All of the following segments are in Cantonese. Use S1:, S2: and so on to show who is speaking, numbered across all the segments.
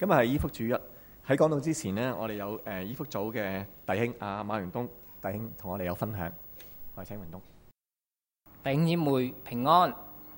S1: 今日係醫福主日，喺講道之前呢，我哋有醫福組嘅弟兄馬榮東弟兄同我哋有分享，我哋請榮東。
S2: 弟兄姊妹平安，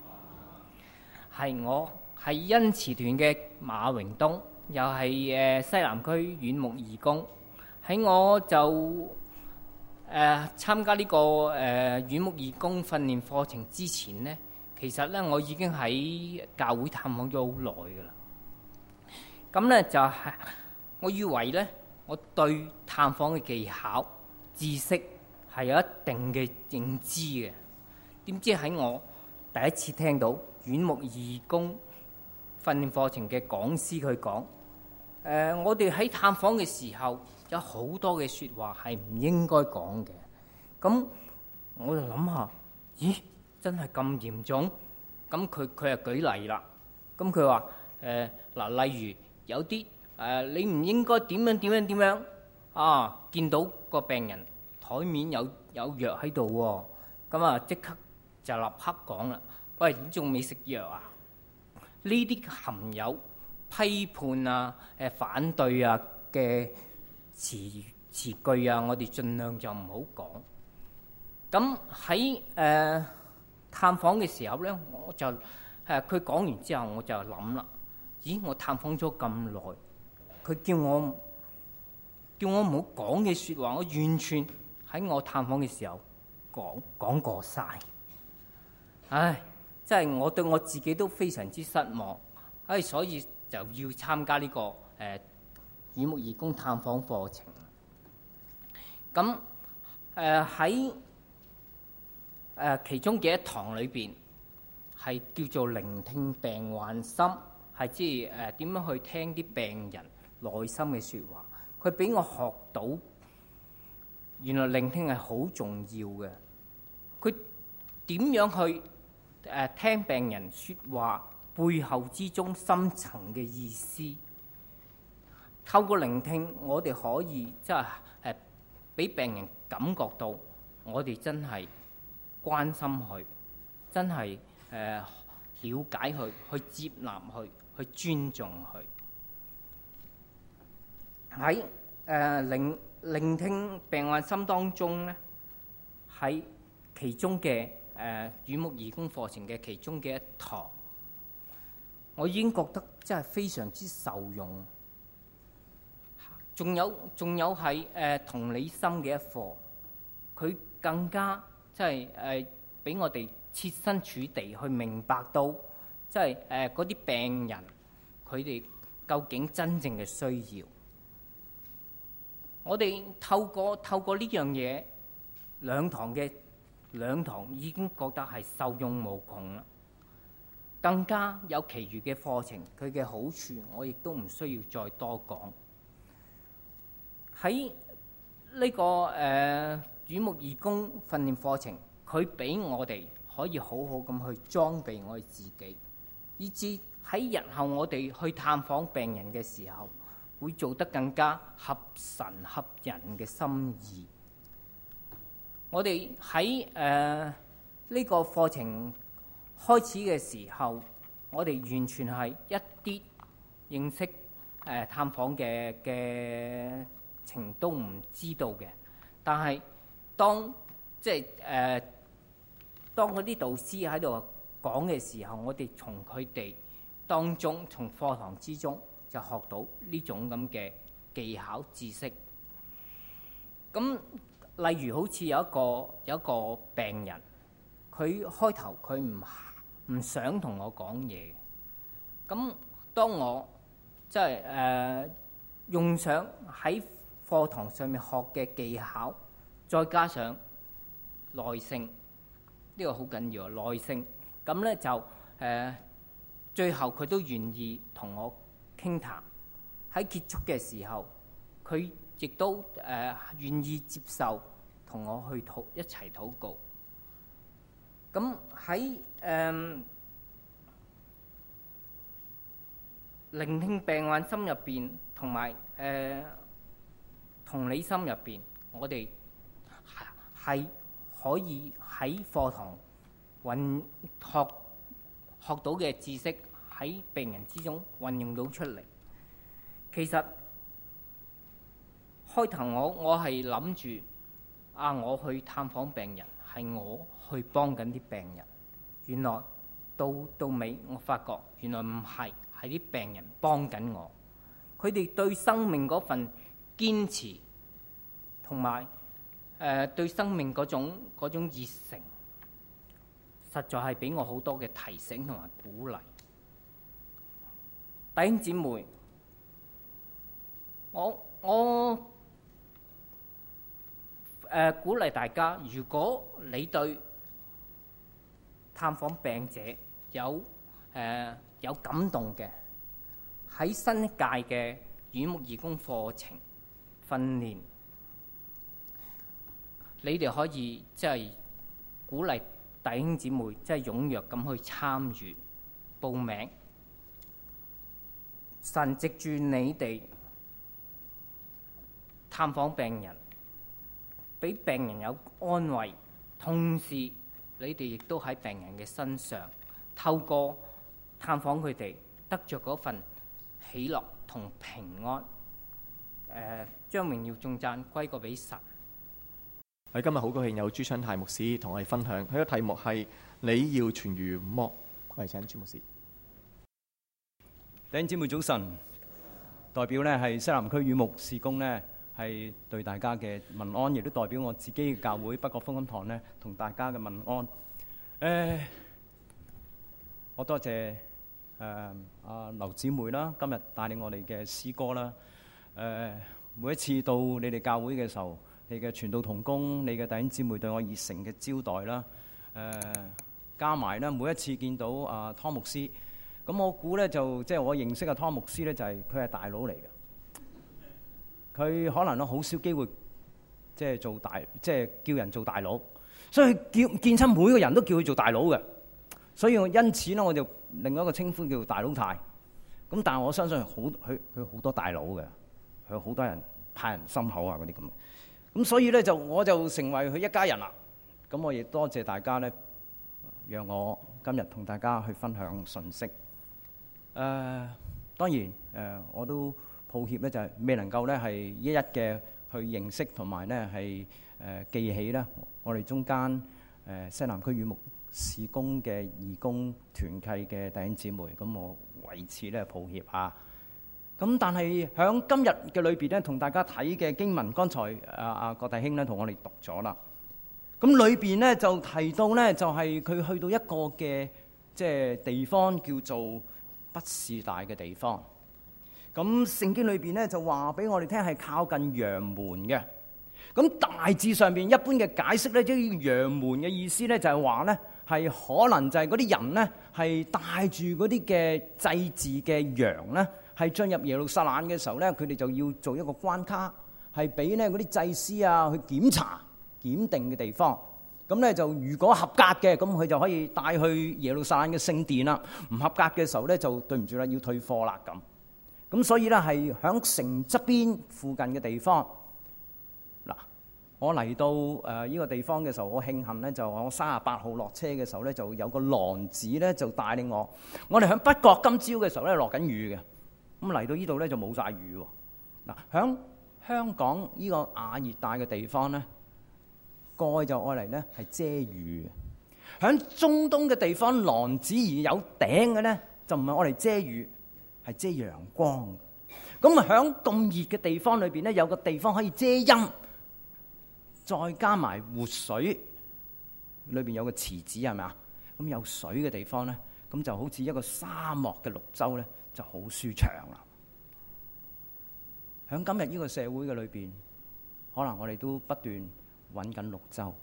S2: 我係恩慈團嘅馬榮東，又係西南區院牧義工。喺我就參加呢個院牧義工訓練課程之前呢，其實呢，我已經喺教會探訪咗好耐㗎啦。咁呢就係我以為呢，我對探訪嘅技巧、知識係有一定嘅認知嘅。點知喺我第一次聽到院牧義工訓練課程嘅講師佢講，我哋喺探訪嘅時候有好多嘅説話係唔應該講嘅。咁我就諗下，咦，真係咁嚴重？咁佢又舉例啦。咁佢話嗱，例如有啲你唔應該點樣啊！見到個病人台面有藥喺度喎，咁啊即刻就立刻講啦。喂，你仲未食藥啊？呢啲含有批判啊、反對啊嘅詞句啊，我哋盡量就唔好講。咁喺探訪嘅時候呢，我就佢講完之後，我就諗啦。咦！我探訪咗咁耐，佢叫我唔好講嘅説話，我完全喺我探訪嘅時候講過晒。唉，真係我對我自己都非常之失望。所以就要參加呢個院牧義工探訪課程。咁喺其中嘅一堂裏邊係叫做聆聽病患心。係即係點樣去聽啲病人內心嘅説話，佢俾我學到原來聆聽係好重要嘅。佢點樣去聽病人説話背後之中深層嘅意思？透過聆聽，我哋可以即係俾病人感覺到我哋真係關心佢，真係了解佢，去接納佢。去尊重佢。喺聆聽病患心當中呢，喺其中嘅院牧義工課程嘅其中嘅一堂，我已經覺得真係非常之受用。仲有係同理心嘅一課，佢更加即係俾我哋設身處地去明白到。即係嗰啲病人，佢哋究竟真正嘅需要，我哋透過呢樣嘢，兩堂已經覺得係受用無窮啦。更加有其餘嘅課程，佢嘅好處我亦都唔需要再多講。喺呢個院牧義工訓練課程，佢俾我哋可以好好咁去裝備我哋自己。以至喺日後我哋去探訪病人嘅時候，會做得更加合神合人嘅心意。我哋喺呢個課程開始嘅時候，我哋完全係一啲認識探訪嘅情都唔知道嘅。但係當嗰啲導師喺度講嘅時候，我哋從佢哋當中，從課堂之中就學到呢種咁嘅技巧知識。咁例如好似有一個病人，佢開頭佢唔想同我講嘢。咁當我即係用上喺課堂上面學嘅技巧，再加上耐性，呢個好緊要啊！耐性。咁咧就最後佢都願意同我傾談。喺結束嘅時候，佢亦都願意接受同我去一齊禱告。咁喺聆聽病患心入邊，同埋同理心入邊，我哋係可以喺課堂學到嘅知識喺病人之中運用到出嚟。 其實開頭我係諗住我去探訪病人，係我去幫緊啲病人。原來到尾我發覺原來唔係，係啲病人幫緊我。佢哋對生命嗰份堅持同埋對生命嗰種熱誠，實在係俾我好多嘅提醒同埋鼓勵。弟兄姊妹，我鼓勵大家，如果你對探訪病者有感動嘅，喺新一屆嘅院牧義工課程訓練，你哋可以即係鼓勵弟兄姊妹即係踴躍咁去參與報名。神藉住你哋探訪病人，俾病人有安慰，同時你哋亦都喺病人嘅身上透過探訪佢哋，得着嗰份喜樂同平安。將榮耀頌讚歸過俾神。
S1: 喺今日好高興有朱昌泰牧師同我哋分享，佢嘅題目係你要痊癒麼？我哋請朱牧師。
S3: 弟兄姊妹早晨，代表呢係西南區院牧事工呢係對大家嘅問安，亦都代表我自己嘅教會北角福音堂呢同大家嘅問安。我多謝劉姊妹啦，今日帶領我哋嘅詩歌啦。每一次到你哋教會嘅時候，你嘅傳道同工，你嘅弟兄姊妹對我熱誠嘅招待啦。加埋呢，每一次見到湯牧師。咁我估咧就即係我認識嘅湯牧師咧，就係佢係大佬嚟嘅。佢可能都好少機會即係叫人做大佬，所以見親每個人都叫佢做大佬嘅。所以我因此咧，我就另外一個稱呼叫做大佬太。咁但係我相信佢好多大佬嘅，佢好多人派人心口啊嗰啲咁。咁所以咧我就成為佢一家人啦。咁我亦多謝大家咧，讓我今日同大家去分享信息。當然我都抱歉咧，就係未能夠咧係一一嘅去認識同埋咧係記起咧我哋中間西南區院牧事工嘅義工團契嘅弟兄姊妹，咁我為此咧抱歉啊。咁但係喺今日嘅裏邊咧，同大家睇嘅經文，剛才郭弟兄咧同我哋讀咗啦。咁裏邊咧就提到咧，就係佢去到一個嘅即係地方叫做畢士大嘅地方。咁聖經裏邊咧就話俾我哋聽係靠近羊門嘅。咁大致上邊一般嘅解釋咧，即係羊門嘅意思咧就係話咧係可能就係嗰啲人咧係帶住嗰啲嘅祭祀嘅羊咧，係進入耶路撒冷嘅時候咧，佢哋就要做一個關卡，係俾咧嗰啲祭司啊去檢查檢定嘅地方。咁咧就如果合格嘅，咁佢就可以帶去耶路撒冷嘅聖殿啦。唔合格嘅時候咧，就對唔住啦，要退貨啦咁。咁所以咧係響城側邊附近嘅地方。嗱，我嚟到呢個地方嘅時候，我慶幸咧就我38號落車嘅時候咧，就有個郎子咧就帶領我。我哋響北角今朝嘅時候咧落緊雨嘅，咁嚟到呢度咧就冇晒雨喎。嗱，響香港呢個亞熱帶嘅地方咧，蓋就愛嚟咧係遮雨嘅。響中東嘅地方，廊子而有頂嘅咧，就唔係愛嚟遮雨，係遮陽光。咁啊，響咁熱嘅地方裏邊咧，有個地方可以遮陰，再加埋活水，裏邊有個池子係咪啊？咁有水嘅地方咧，咁就好似一個沙漠嘅綠洲咧，就好舒暢啦。響今日呢個社會嘅裏邊，可能我哋都不斷揾緊綠洲。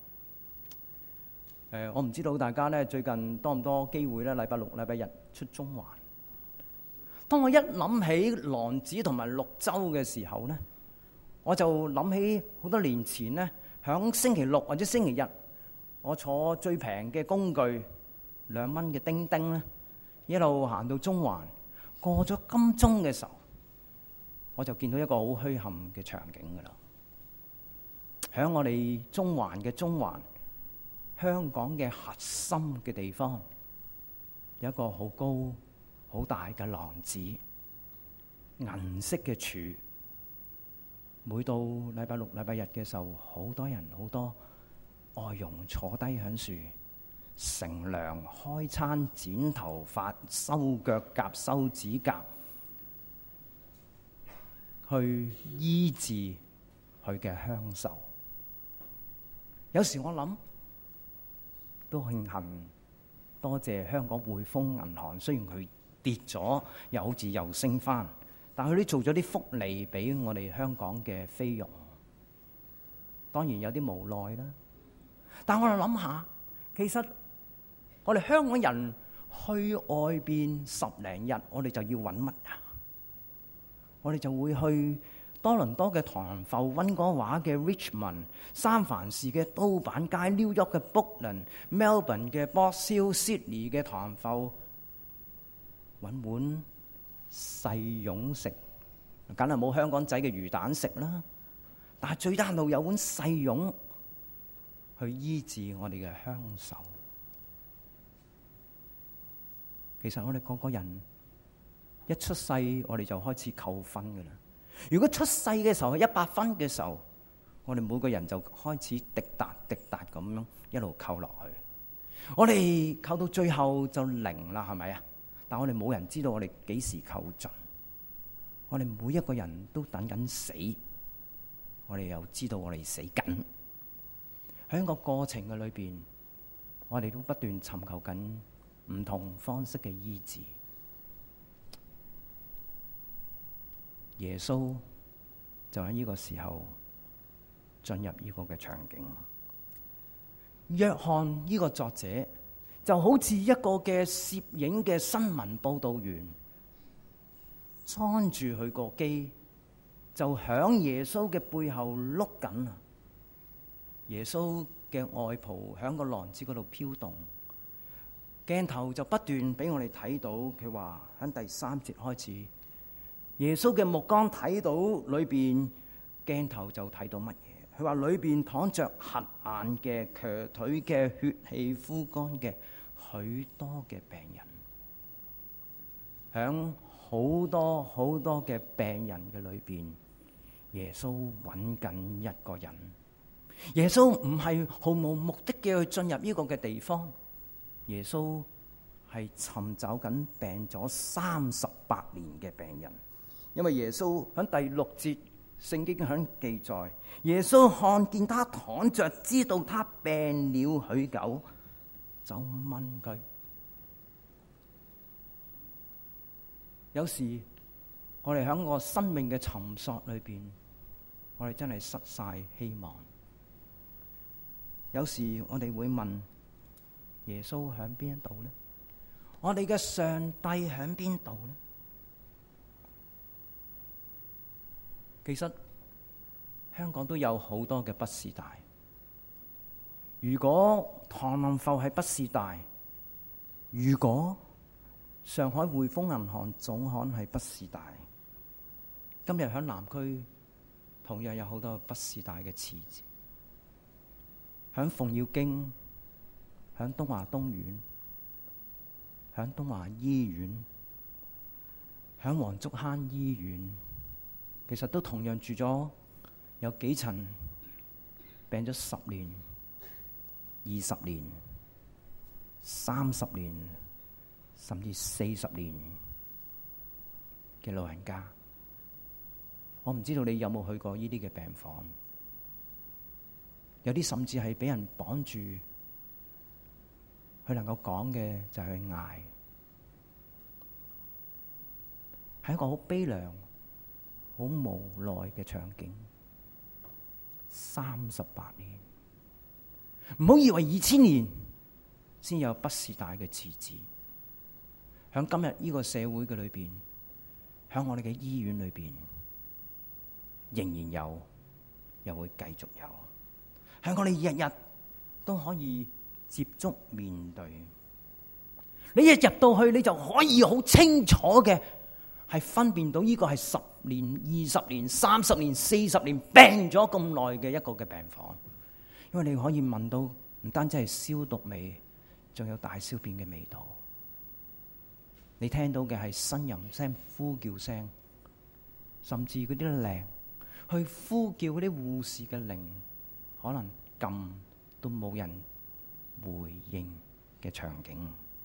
S3: 我唔知道大家咧最近多唔多機會咧，禮拜六、禮拜日出中環。當我一諗起廊子同埋綠洲嘅時候咧，我就諗起好多年前咧，響星期六或者星期日，我坐最平嘅工具2蚊嘅叮叮咧，一路行到中環，過咗金鐘嘅時候，我就見到一個好墟冚嘅場景噶啦。響我哋中環嘅中環，香港嘅核心嘅地方，有一個好高好大嘅廊子， 銀色嘅柱。每到禮拜六、禮拜日嘅時候，好多人、好多外傭坐低響樹乘涼、開餐、剪頭髮、修腳甲、修指甲，去醫治佢嘅鄉愁。有時我諗都慶幸，多謝香港匯豐銀行，雖然佢跌咗，又好似又升翻，但佢都做咗啲福利俾我哋香港嘅菲傭。當然有啲無奈啦，但我哋諗下，其實我哋香港人去外邊10零日，我哋就要揾乜啊？我哋就會去多倫多嘅唐埠、溫哥華嘅 Richmond、三藩市嘅都板街、New York 嘅 Brooklyn、Melbourne 嘅 Box Hill、Sydney 嘅唐埠，揾碗細蓉食，梗係冇香港仔嘅魚蛋食啦。但係最低限度有碗細蓉去醫治我哋嘅鄉愁。其實我哋個個人一出世，我哋就開始扣分㗎啦。如果出世嘅時候係100分嘅時候，我哋每個人就開始滴答滴答咁樣一路扣落去。我哋扣到最後就0啦，係咪啊？但我哋冇人知道我哋幾時扣盡。我哋每一個人都等緊死，我哋又知道我哋死緊。喺個過程嘅裏邊，我哋都不斷尋求緊唔同方式嘅醫治。耶穌就喺呢個時候進入呢個嘅場景。約翰呢個作者就好似一個嘅攝影嘅新聞報導員，裝住佢個機，就響耶穌嘅背後碌緊啊！耶穌嘅外袍響個浪子嗰度飄動，鏡頭就不斷俾我哋睇到。佢話喺第3節開始，耶穌嘅目光睇到裏邊，鏡頭就睇到乜嘢？佢話裏邊躺着瞎眼嘅、瘸腿嘅、血氣枯乾嘅許多嘅病人。響好多好多嘅病人嘅裏邊，耶穌揾緊一個人。耶穌唔係毫無目的嘅去進入呢個嘅地方，耶穌係尋找緊病咗38年嘅病人。因為耶穌喺第6節聖經響記載，耶穌看見他躺着，知道他病了許久，就問佢。有時我哋喺個生命嘅尋索裏邊，我哋真係失晒希望。有時我哋會問耶穌喺邊度呢？我哋嘅上帝喺邊度呢？其實香港都有好多嘅畢士大。如果唐人埠係畢士大，如果上海匯豐銀行總行係畢士大，今日喺南區同樣有好多畢士大嘅池子。喺鳳耀經，喺東華東院，喺東華醫院，喺黃竹坑醫院，其實都同樣住咗有幾層，病咗10年、20年、30年，甚至40年嘅老人家。我唔知道你有冇去過呢啲嘅病房，有啲甚至係俾人綁住，佢能夠講嘅就係嗌，係一個好悲涼、好無奈嘅場景。38年，唔好以為2000年先有畢士大嘅池子。喺今日呢個社會嘅裏邊，喺我哋嘅醫院裏邊，仍然有，又會繼續有。喺我哋日日都可以接觸面對。你一入到去，你就可以好清楚嘅係分辨到呢個係10年、20年、30年、40年病咗咁耐嘅一個嘅病房。因為你可以聞到唔單止係消毒味，仲有大小便嘅味道。你聽到嘅係呻吟聲、呼叫聲， 甚至嗰啲靈去呼叫嗰啲護士嘅靈，可能撳都冇人回應嘅場景，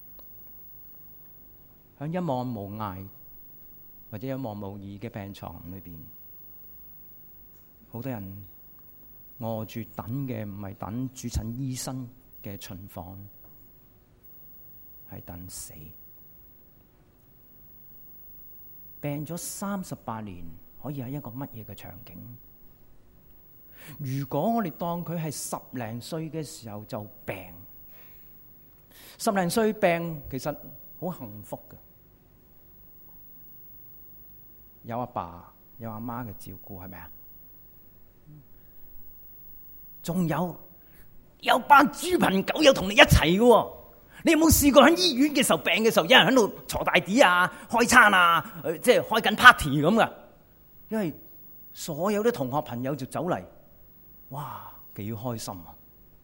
S3: 喺一望無涯或者一望無二嘅病床裏邊，好多人餓住等嘅唔係等主診醫生嘅巡訪，係等死。病咗38年，可以係一個乜嘢嘅場景？如果我哋當佢係10零歲嘅時候就病，10零歲病其實好幸福嘅，有阿爸有阿媽嘅照顧，係咪啊？仲有班豬朋狗友同你一齊嘅。你有冇試過喺醫院嘅時候病嘅時候，有人喺度坐大碟啊、開餐啊，即係開緊 party 咁噶？因為所有啲同學朋友就走嚟，哇，幾開心啊！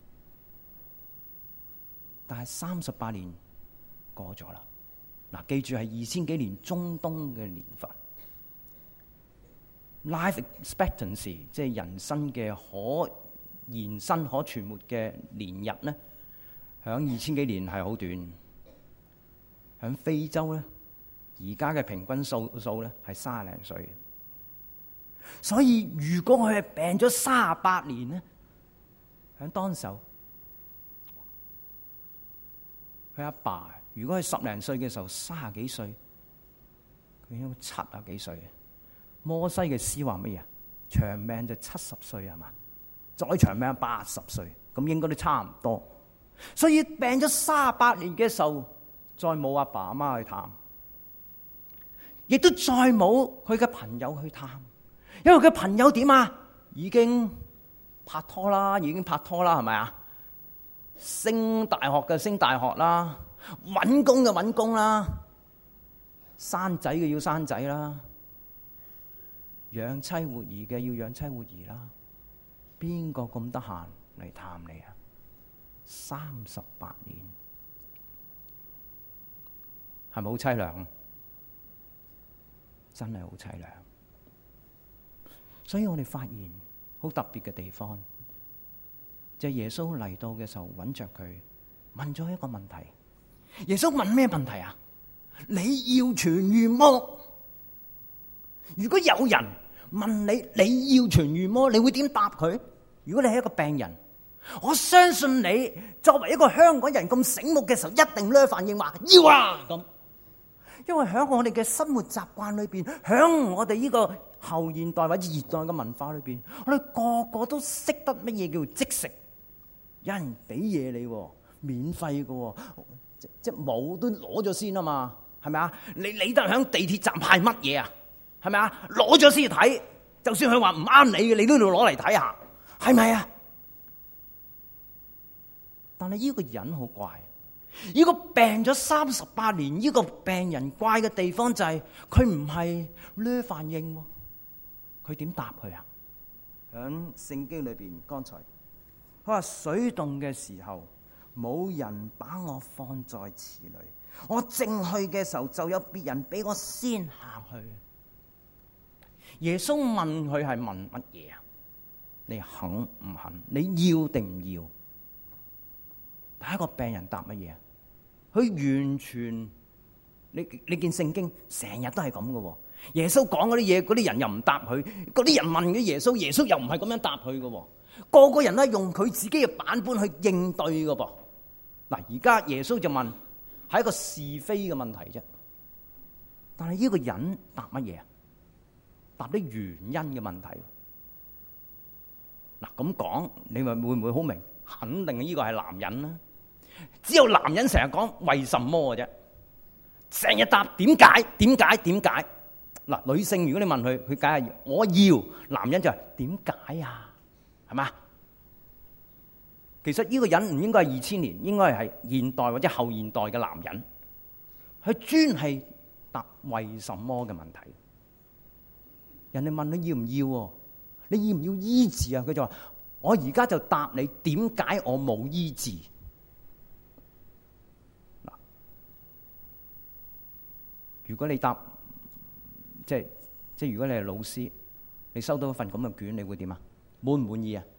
S3: 但係38年過咗啦，嗱，記住係2000幾年中東嘅年份 ，life expectancy 即係人生嘅可延伸、可存活嘅年日咧。喺2000幾年係好短，喺非洲咧，而家嘅平均數咧係30零歲。所以如果佢係病咗38年咧，喺當時候，佢阿爸如果係10零歲嘅時候30幾歲，佢應該70幾歲。摩西嘅詩話乜嘢？長命就70歲係嘛？再長命80歲，咁應該都差唔多。所以病咗38年嘅時候，再冇阿爸阿媽去探，亦都再冇佢嘅朋友去探，因為佢朋友點啊？已經拍拖啦，係咪啊？升大學嘅升大學啦，搵工嘅搵工啦，生仔嘅要生仔啦，養妻活兒嘅要養妻活兒啦，邊個咁得閒嚟探你啊？38年，係咪好凄涼？真係好凄涼。所以我哋發現好特別嘅地方，就係耶穌嚟到嘅時候揾着佢，問咗一個問題。耶穌問咩問題啊？你要痊癒麼？如果有人問你要痊癒麼？你會點答佢？如果你係一個病人，我相信你作為一個香港人咁醒目嘅時候，一定咧反應話要啊咁。因為喺我哋嘅生活習慣裏邊，喺我哋呢個後現代或者現代嘅文化裏邊，我哋個個都識得乜嘢叫即食，有人俾嘢你，免費嘅，即冇都攞咗先啊嘛，係咪啊？你理得喺地鐵站派乜嘢啊？係咪啊？攞咗先睇，就算佢話唔啱你嘅，你都要攞嚟睇下，係咪啊？但係呢個人好怪，呢個病咗38年，呢個病人怪嘅地方就係佢唔係呢反應，佢點答佢啊？喺聖經裏邊，剛才佢話水凍嘅時候，冇人把我放在池裏，我正去嘅時候，就有別人比我先下去。耶穌問佢係問乜嘢啊？你肯唔肯？你要定唔要？第一個病人答乜嘢？佢完全，你見聖經成日都係咁嘅。耶穌講嗰啲嘢，嗰啲人又唔答佢；嗰啲人問嘅耶穌，耶穌又唔係咁樣答佢嘅。個個人都用佢自己嘅版本去應對嘅噃。嗱，而家耶穌就問，係一個是非嘅問題啫。但係呢個人答乜嘢啊？答啲原因嘅問題。嗱，咁講，你會唔會好明？肯定呢個係男人啦。只有男人成日講為什麼嘅啫，成日答點解？嗱，女性如果你問佢，佢梗係我要；男人就係點解啊？係嘛？其實呢個人唔應該係2000年，應該係現代或者後現代嘅男人，佢專係答為什麼嘅問題。人哋問你要唔要，你要唔要醫治啊？佢就話我而家就答你，點解我冇醫治？如果你答即即係如果你係老師，你收到一份咁嘅卷，你會點啊？滿唔滿意啊？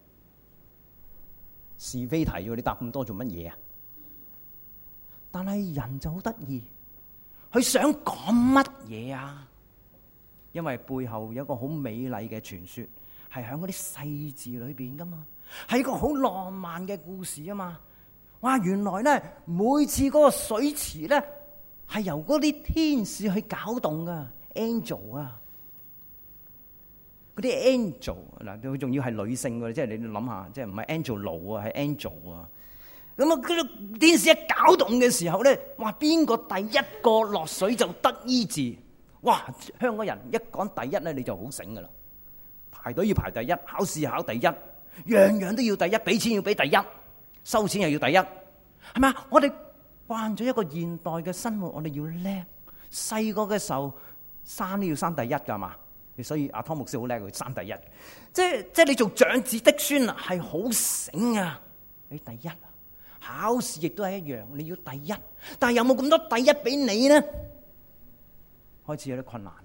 S3: 是非題喎，你答咁多做乜嘢啊？但係人就好得意，佢想講乜嘢啊？因為背後有一個好美麗嘅傳說，係喺嗰啲細字裏邊噶嘛，係一個好浪漫嘅故事啊嘛。哇！原來咧，每次嗰個水池咧係由嗰啲天使去搞動噶 ，angel 啊，嗰啲 angel 嗱，佢仲要係女性嘅，即係你諗下，即係唔係 angel 啊，係 angel 啊。咁啊，嗰啲天使一搞動嘅時候咧，哇！邊個第一個落水就得醫治？哇！香港人一講第一咧，你就好醒噶啦，排隊要排第一，考試考第一，樣樣都要第一，俾錢要俾第一。收錢又要第一，係咪啊？我哋慣咗一個現代嘅生活，我哋要叻。細個嘅時候生都要生第一㗎嘛，所以阿湯牧師好叻，佢生第一。即係你做長子的孫啊，係好醒啊！你第一，考試亦都係一樣，你要第一。但係有冇咁多第一俾你呢？開始有啲困難。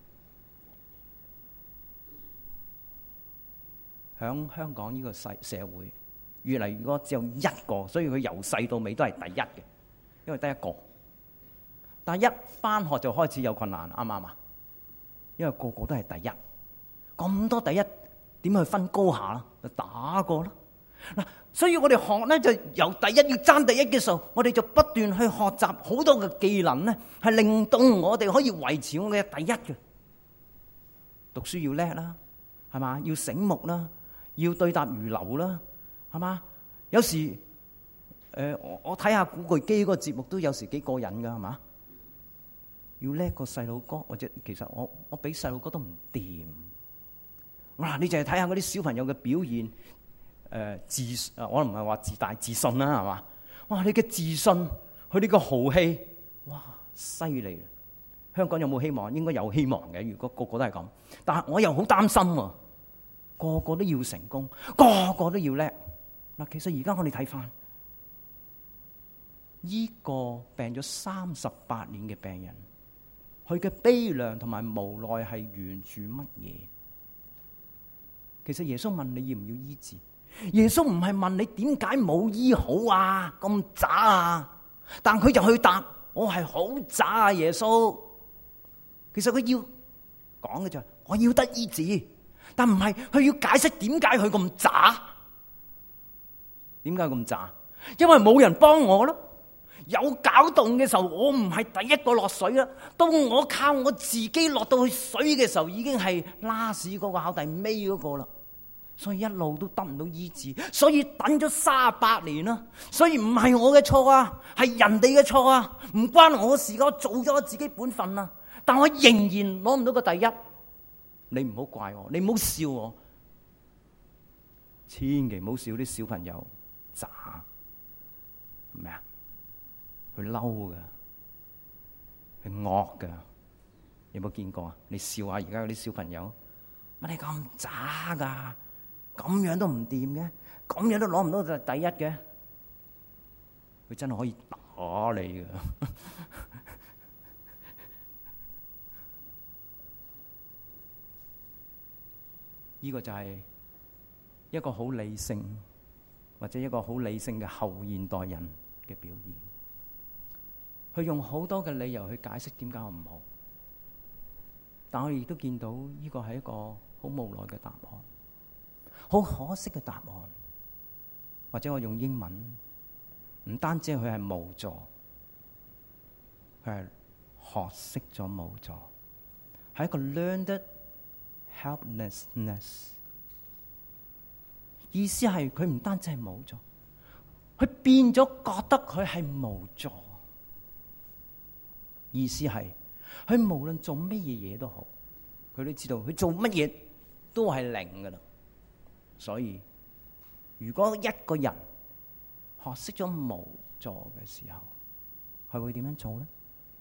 S3: 響香港呢個社會，越嚟越多只有一個，所以佢由細到尾都係第一嘅，因為得一個。但係一返學就開始有困難，啱唔啱啊？因為個個都係第一，咁多第一，點去分高下啦？就打過啦。嗱，所以我哋學咧就由第一要爭第一嘅時候，我哋就不斷去學習好多嘅技能咧，係令到我哋可以維持我嘅第一嘅。讀書要叻啦，係嘛？要醒目啦，要對答如流啦。係嘛？有時我睇下古巨基嗰個節目都有時幾過癮㗎，係嘛？要叻過細佬哥，或者其實我比細佬哥都唔掂。哇！你淨係睇下嗰啲小朋友嘅表現，我唔係話自大自信啦，係嘛？哇！你嘅自信，佢呢個豪氣，哇！犀利！香港有冇希望？應該有希望嘅。如果個個都係咁，但係我又好擔心喎，個個都要成功，個個都要叻。嗱，其實而家我哋睇翻，依個病咗38年嘅病人，佢嘅悲涼同埋無奈係源住乜嘢？其實耶穌問你要唔要醫治，耶穌唔係問你點解冇醫好啊，咁渣啊，但佢就去答我係好渣啊，耶穌。其實佢要講嘅就係我要得醫治，但唔係佢要解釋點解佢咁渣。點解咁渣？因為冇人幫我咯。有搞動嘅時候，我唔係第一個落水啦。當我靠我自己落到去水嘅時候，已經係拉屎嗰個考第尾嗰個啦。所以一路都得唔到醫治，所以等咗38年啦。所以唔係我嘅錯啊，係人哋嘅錯啊，唔關我事噶。我做咗我自己本分啦，但我仍然攞唔到個第一。你唔好怪我，你唔好笑我，千祈唔好笑啲小朋友。渣係咪啊？佢嬲噶，佢惡噶，有冇見過啊？你笑下而家嗰啲小朋友，乜你咁渣噶？咁樣都唔掂嘅，咁樣都攞唔到就第一嘅，佢真係可以打你噶。呢個就係一個好理性，或者一個好理性嘅後現代人嘅表現，佢用好多嘅理由去解釋點解我唔好，但我亦都見到呢個係一個好無奈嘅答案，好可惜嘅答案。或者我用英文，唔單止佢係無助，佢係學識咗無助，係一個 learned helplessness。意思係佢唔單止係無助，佢變咗覺得佢係無助。意思係佢無論做乜嘢都好，佢都知道佢做乜嘢都係零噶啦。所以如果一個人學識咗無助嘅時候，佢會點樣做呢？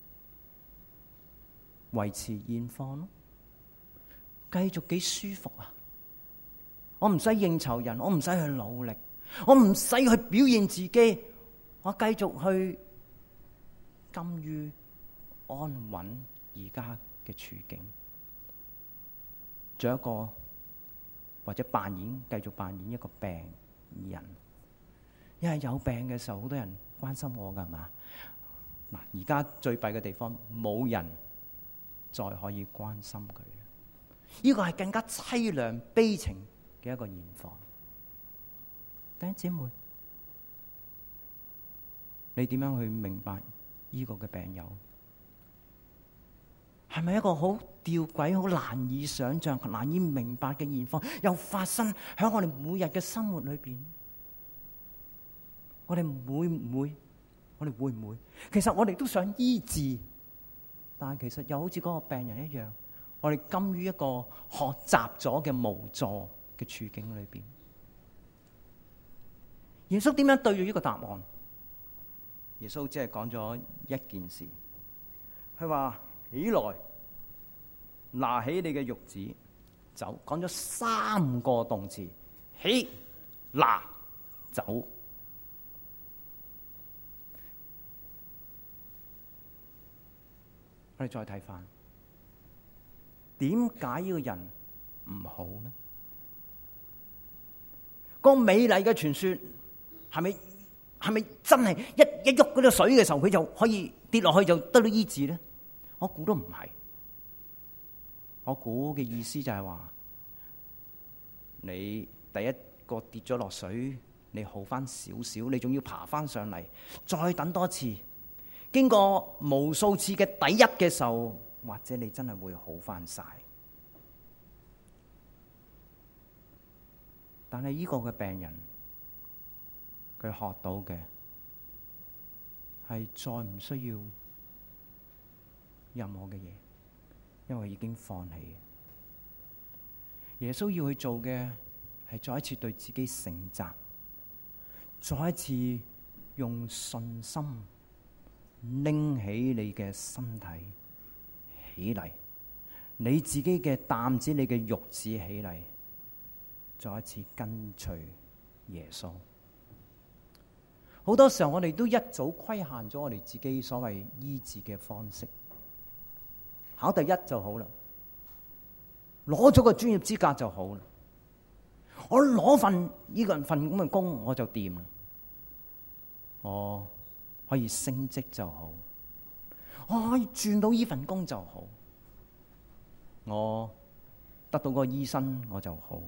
S3: 維持現況咯，繼續幾舒服啊！我唔使應酬人，我唔使去努力，我唔使去表現自己，我繼續去甘於安穩而家嘅處境。 咗一個或者繼續扮演一個病人。因為有病嘅時候，好多人關心我㗎，係嘛？嗱，而家最弊嘅地方，冇人再可以關心佢。呢個係更加淒涼悲情嘅一個現況。弟兄姊妹，你點樣去明白呢個嘅病友？係咪一個好吊詭、好難以想像、難以明白嘅現況，又發生喺我哋每日嘅生活裏邊？我哋會唔會？其實我哋都想醫治，但係其實又好似嗰個病人一樣，我哋甘於一個學習咗嘅無助嘅處境裏邊。耶穌點樣對住呢個答案？耶穌只係講咗一件事，佢話：起來，拿起你嘅褥子走。講咗3個動詞：起、拿、走。我哋再睇翻，點解呢個人唔好呢？個美麗嘅傳說係咪真係一喐嗰啲水嘅時候，佢就可以跌落去就得到醫治呢？我估都唔係。我估嘅意思就係話，你第一個跌咗落水，你好翻少少，你仲要爬翻上嚟，再等多次。經過無數次嘅第一嘅時候，或者你真係會好翻晒。但係呢個嘅病人，佢學到嘅係再唔需要任何嘅嘢，因為已經放棄。耶穌要去做嘅係再一次對自己承責，再一次用信心拎起你嘅身體起嚟，你自己嘅擔子、你嘅褥子起嚟，再一次跟隨耶穌。好多時候我哋都一早規限咗我哋自己所謂醫治嘅方式，考第一就好啦，攞咗個專業資格就好啦，我攞份咁嘅工我就掂啦，我可以升職就好，我可以轉到呢份工就好，我得到個醫生我就好。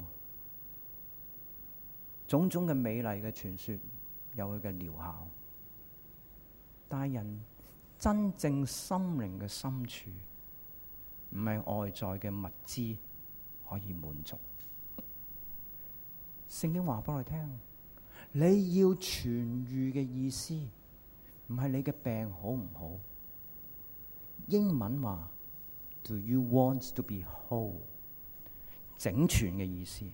S3: 種種嘅美麗嘅傳說有佢嘅療效，但係人真正心靈嘅深處，唔係外在嘅物資可以滿足。聖經話俾我哋聽，你要痊癒嘅意思，唔係你嘅病好唔好？英文話 Do you want to be whole？ 整全嘅意思。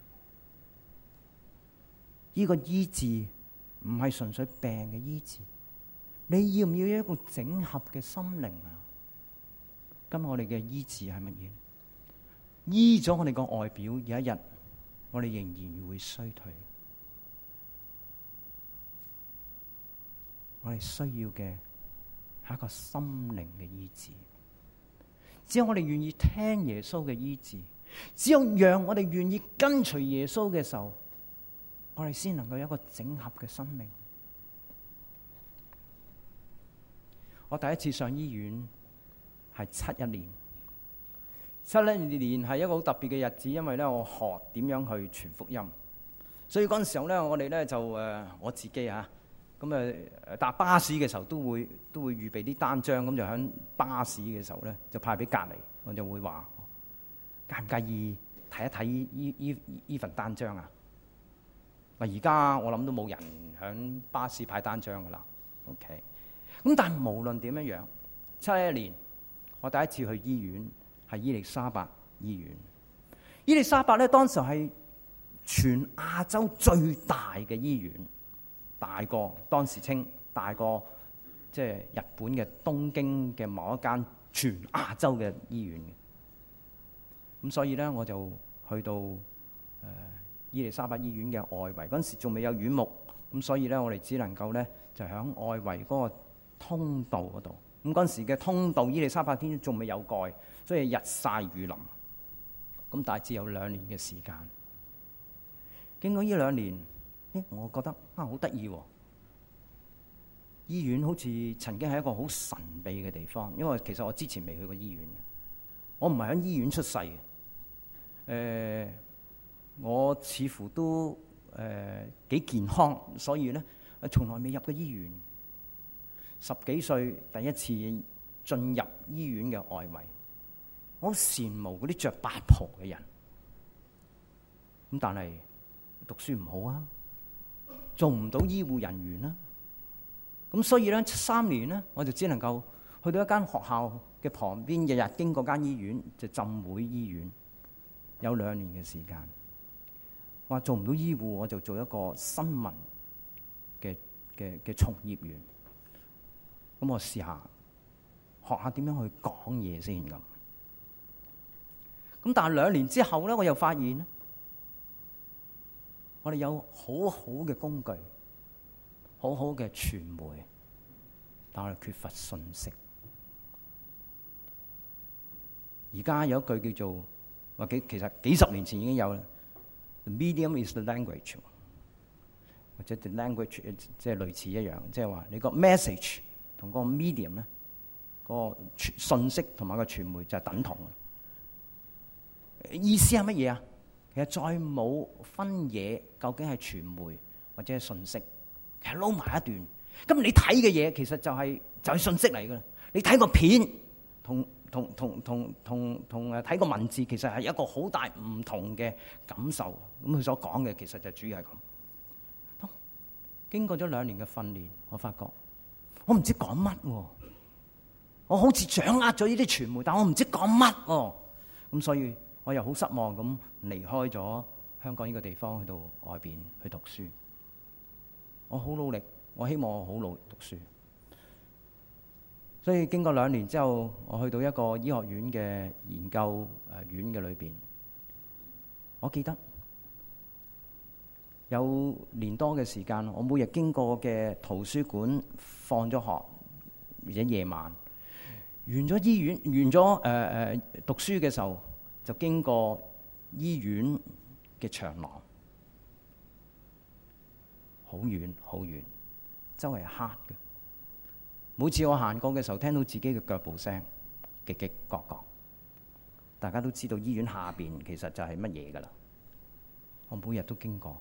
S3: 呢個醫治唔係純粹病嘅醫治，你要唔要一個整合嘅心靈啊？今日我哋嘅醫治係乜嘢？醫咗我哋個外表，有一日我哋仍然會衰退。我哋需要嘅係一個心靈嘅醫治。只有我哋願意聽耶穌嘅醫治，只有讓我哋願意跟隨耶穌嘅時候，我哋先能夠有一個整合嘅生命。我第一次上醫院係71年，71年係一個好特別嘅日子，因為咧我學點樣去傳福音，所以嗰陣時候咧我哋咧就我自己啊。咁搭巴士嘅時候都會預備啲單張，咁就喺巴士嘅時候咧就派俾隔離，我就會話介唔介意睇一睇呢份單張啊？而家我諗都冇人喺巴士派單張噶啦。OK， 咁但係無論點樣，71年我第一次去醫院係伊利沙伯醫院。伊利沙伯咧當時係全亞洲最大嘅醫院。大過當時稱大過即係日本嘅東京嘅某一間全亞洲嘅醫院嘅。咁所以咧我就去到伊利沙伯醫院嘅外圍，嗰陣時仲未有院牧，咁所以咧我哋只能夠咧就喺外圍嗰個通道嗰度。咁嗰陣時嘅通道伊利沙伯醫院仲未有蓋，所以日曬雨淋。 咁大致有2年嘅時間。經過呢2年，我覺得好得意喎！醫院好似曾經係一個好神秘嘅地方，因為其實我之前未去過醫院嘅，我唔係喺醫院出世嘅。我似乎都幾健康，所以咧從來未入過醫院。10幾歲第一次進入醫院嘅外圍，我好羨慕嗰啲着白袍嘅人。咁但係讀書唔好啊，做唔到醫護人員啦。咁所以咧3年咧，我就只能夠去到一間學校嘅旁邊，日日經過間醫院，就浸會醫院，有2年嘅時間。話做唔到醫護，我就做一個新聞嘅從業員。咁我試下學下點樣去講嘢先咁。咁但係2年之後咧，我又發現咧，我哋有好好嘅工具，好好嘅傳媒，但我哋缺乏信息。而家有一句叫做話其實幾十年前已經有啦。The medium is the language， 或者 the language 即係類似一樣，即係話你個 message 同個 medium 咧，個信息同埋個傳媒就係等同。意思係乜嘢啊？其實再冇分野，究竟係傳媒或者係信息，其實撈埋一段。咁你睇嘅嘢其實就係信息嚟㗎啦。你睇個片同睇個文字，其實係一個好大唔同嘅感受。咁佢所講嘅其實就主要係咁。經過咗2年嘅訓練，我發覺我唔知講乜喎。我好似掌握咗呢啲傳媒，但我唔知講乜喎。咁所以我又好失望咁離開咗香港呢個地方，去到外邊去讀書。我好努力，我希望我好努力讀書。所以經過2年之後，我去到一個醫學院嘅研究院嘅裏邊。我記得有年多嘅時間，我每日經過嘅圖書館，放咗學或者夜晚完咗醫院，完咗讀書嘅時候，就經過醫院嘅長廊，好遠好遠，周圍係黑嘅。每次我行過嘅時候，聽到自己嘅腳步聲，嘰嘰角角。大家都知道醫院下邊其實就係乜嘢㗎啦。我每日都經過。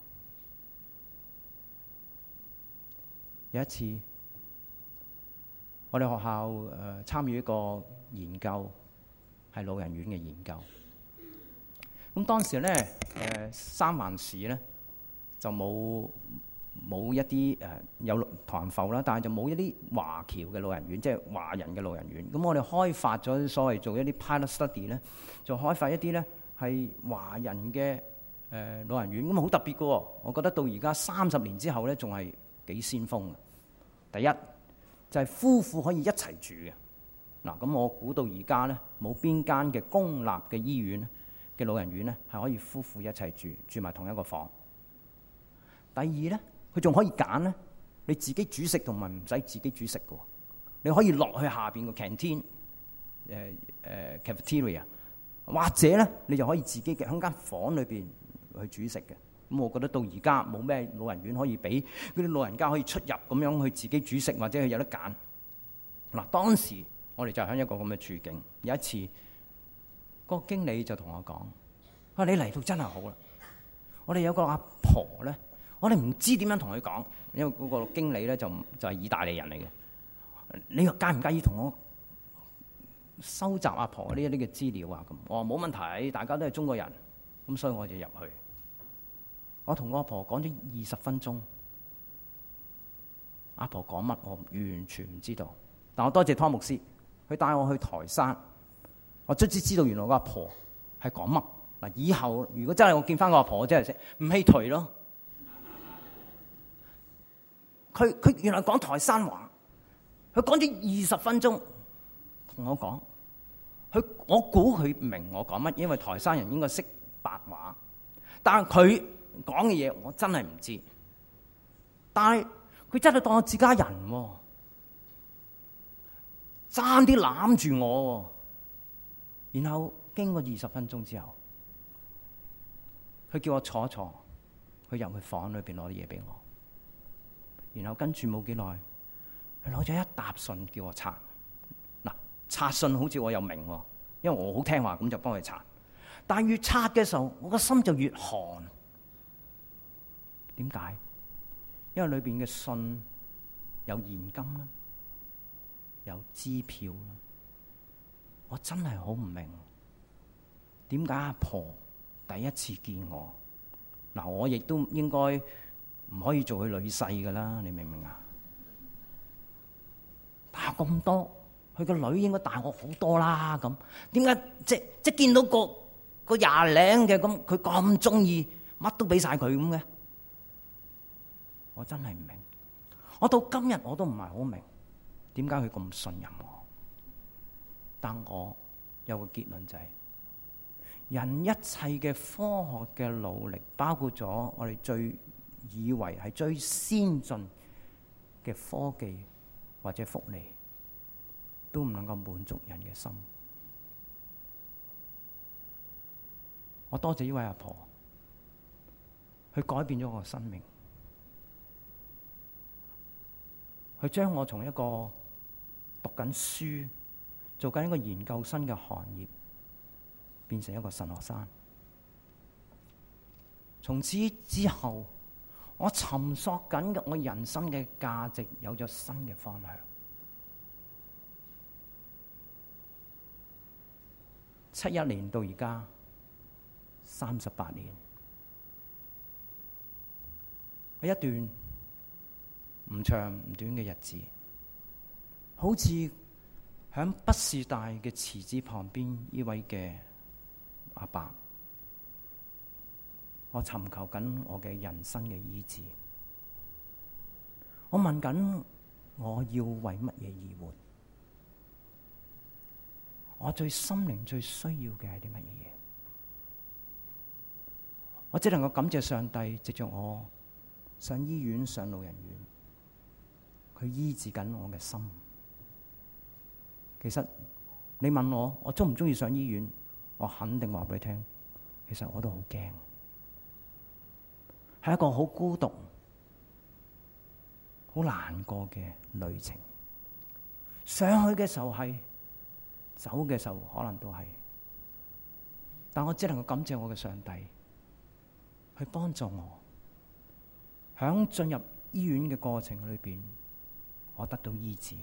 S3: 有一次，我哋學校參與一個研究，係老人院嘅研究。咁當時咧三藩市咧就冇一啲有唐人埠啦，但係就冇一啲華僑嘅老人院，即係華人嘅老人院。咁我哋開發咗所謂做一啲 pilot study 咧，就開發一啲咧係華人嘅老人院。咁好特別嘅喎，我覺得到而家30年之後咧，仲係幾先鋒嘅。第一就係夫婦可以一齊住嘅。嗱，咁我估到而家咧冇邊間嘅公立嘅醫院嘅老人院咧係可以夫婦一齊住埋同一個房。第二咧，佢仲可以揀咧，你自己煮食同埋唔使自己煮食嘅。你可以落去下邊個 canteen cafeteria， 或者咧你就可以自己嘅喺間房裏邊去煮食嘅。咁我覺得到而家冇咩老人院可以俾嗰啲老人家可以出入咁樣去自己煮食，或者係有得揀。嗱，當時我哋就喺一個咁嘅處境。有一次，個經理就同我講：你嚟到真係好啦！我哋有個阿婆咧，我哋唔知點樣同佢講，因為嗰個經理咧就係意大利人嚟嘅。你介唔介意同我收集阿婆呢一啲嘅資料啊？咁我話冇問題，大家都係中國人，咁所以我就入去。我同我阿婆講咗20分鐘，阿婆講乜我完全唔知道。但我多謝湯牧師，佢帶我去台山，我卒之知道原來個阿婆係講乜。嗱，以後如果真係我見翻個阿婆，我真係唔氣馀咯。佢原來講台山話，佢講咗20分鐘同我講，我估佢明我講乜，因為台山人應該識白話，但係佢講嘅嘢我真係唔知。但係佢真係當我自家人喎，爭啲攬住我喎。然後經過20分鐘之後， 佢叫我坐一坐，佢入去房裏邊攞啲嘢俾我，然後跟住冇幾耐，佢攞咗一沓信叫我擦。嗱，擦信好似我又明喎，因為我好聽話，咁就幫佢擦。但係越擦嘅時候，我個心就越寒。點解？因為裏邊嘅信有現金啦，有支票啦。我真係好唔明，點解阿婆第一次見我？嗱，我亦都應該唔可以做佢女婿噶啦，你明唔明啊？大我咁多，佢個女應該大我好多啦。咁點解即見到個廿零嘅咁，佢咁中意，乜都俾晒佢咁嘅？我真係唔明。我到今日我都唔係好明，點解佢咁信任我？但我有個結論就係，人一切嘅科學嘅努力，包括咗我哋最以為係最先進嘅科技或者福利，都唔能夠滿足人嘅心。我多謝呢位阿婆，佢改變咗我嘅生命，佢將我從一個讀緊書、做緊一個研究生嘅行業，變成一個神學生。從此之後，我尋索緊嘅我人生嘅價值有咗新嘅方向。71年到而家38年，係一段唔長唔短嘅日子，好似響畢士大嘅池子旁邊呢位嘅阿伯，我尋求緊我嘅人生嘅醫治。我問緊我要為乜嘢而活？我最心靈最需要嘅係啲乜嘢嘢？我只能夠感謝上帝，藉着我上醫院、上老人院，佢醫治緊我嘅心。其實你問我中唔中意上醫院？我肯定話俾你聽，其實我都好驚，係一個好孤獨、好難過嘅旅程。上去嘅時候係，走嘅時候可能都係，但我只能夠感謝我嘅上帝，去幫助我。響進入醫院嘅過程裏邊，我得到醫治。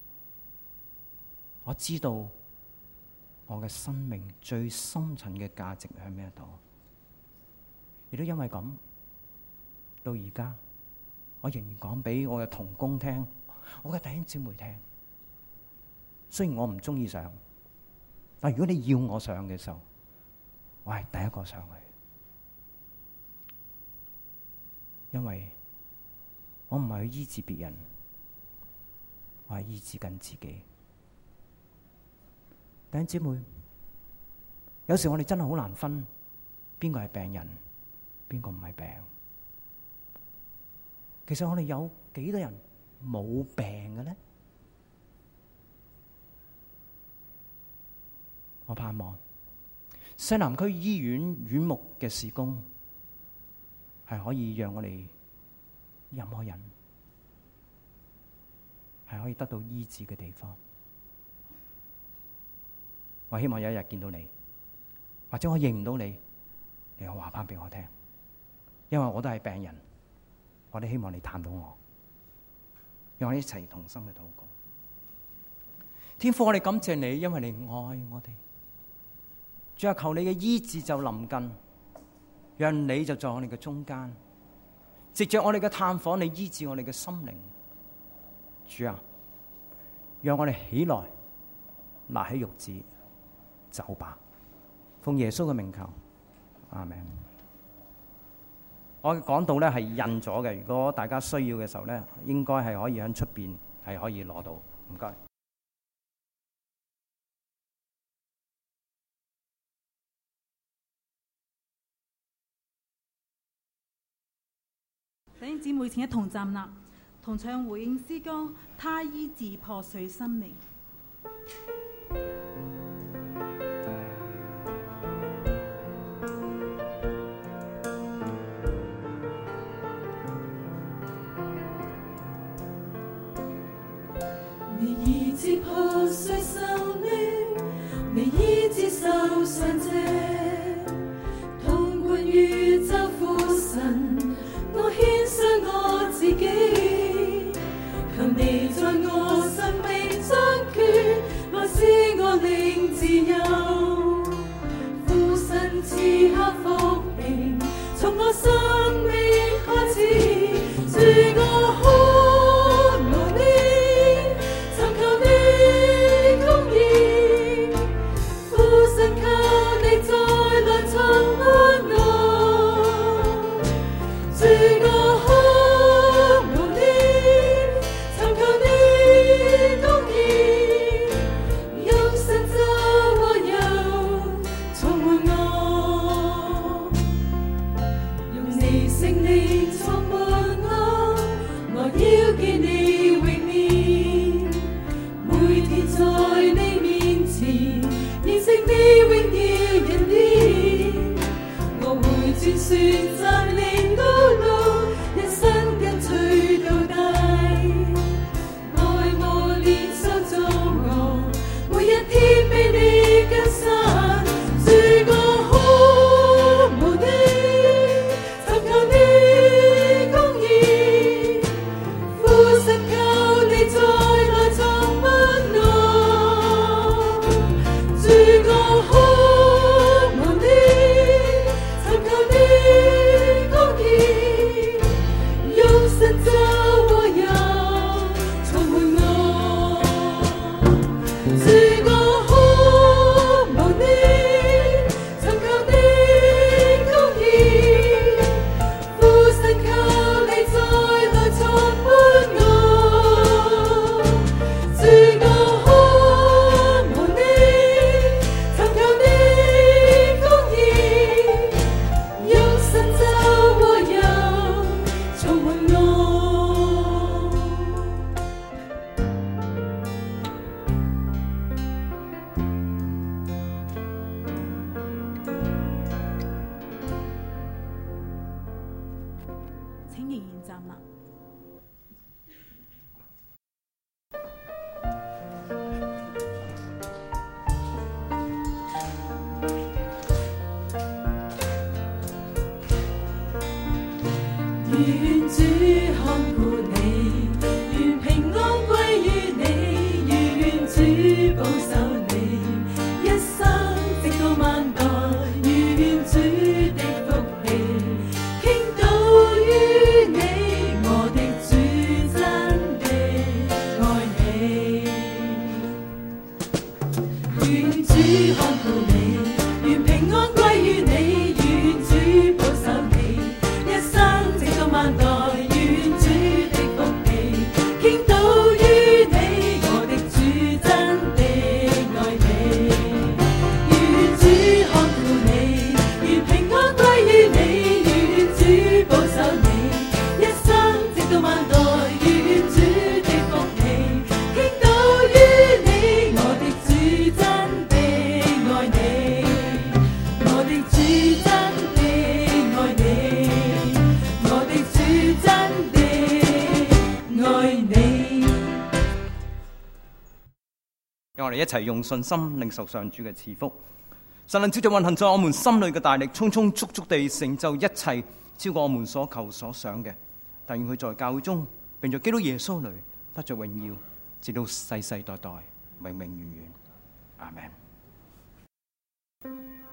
S3: 我知道我嘅生命最深層嘅價值喺咩度，亦都因為咁，到而家我仍然講俾我嘅同工聽，我嘅弟兄姊妹聽。雖然我唔中意上，但如果你要我上嘅時候，我係第一個上去，因為我唔係去醫治別人，我係醫治緊自己。弟兄姊妹，有時我哋真係好難分邊個係病人，邊個唔係病。其實我哋有幾多人冇病嘅呢？我盼望西南區醫院院牧嘅事工係可以讓我哋任何人係可以得到醫治嘅地方。我希望有一日見到你，或者我認唔到你，你話翻俾我聽，因為我都係病人，我哋希望你探到我，讓我哋一齊同心嘅禱告。天父，我哋感謝你，因為你愛我哋。主啊，求你嘅醫治就臨近，讓你就在我哋嘅中間，藉着我哋嘅探訪，你醫治我哋嘅心靈。主啊，讓我哋起來，拿起褥子走吧。奉耶穌嘅名求，阿們。我講到咧係印咗嘅，如果大家需要嘅時候咧，應該係可以喺出邊係可以攞到。唔該。
S4: 弟兄姊妹，請一同站立，同唱回應詩歌《他醫治破碎生命》。
S5: 是破碎受的，你醫治受傷者，痛貫宇宙父神，我獻上我自己，求你在我生命掌權，來使我靈自由。父神賜下福氣，從我生命開始，主我渴慕你，尋求你公義，父神求你再來充滿我，主我渴慕你，尋求你公義，用神就和油充滿我，用你聖靈充滿我，我要見你榮面，每天在你面前認識你榮耀恩典，我會轉選擇你道路，一生跟隨到底，愛我連手做我，每一天比你更深，主我渴慕你，尋求你公義，父神求你再來充滿我，主我渴慕你，尋求你公義，用神就和油充滿我，主我渴慕你，尋求你公義，父神求你再來充滿我，主我渴慕你，尋求你公義，用神就和油充滿我。
S4: 請仍然站立。
S5: 願主看顧你，願平安歸於你，願主保守你，一生直到萬代，願主的福氣傾倒於你，我的主真的愛你。願主看顧你，願平安歸於你，願主保守你，一生直到萬代，願主的福氣傾倒於你，我的主真的愛你。願主看顧你，願平安歸於你，願主保守你，一生直到萬代，願主的福氣傾倒於你，我的主真的愛你，我的主真的愛你，我的主真的愛你。
S3: 讓我哋一齊用信心領受上主嘅賜福。神能照着運行在我們心裏嘅大力，充充足足地成就一切，超過我們所求所想嘅。但願佢在教會中，並在基督耶穌裏得着榮耀，直到世世代代，永永遠遠。阿門。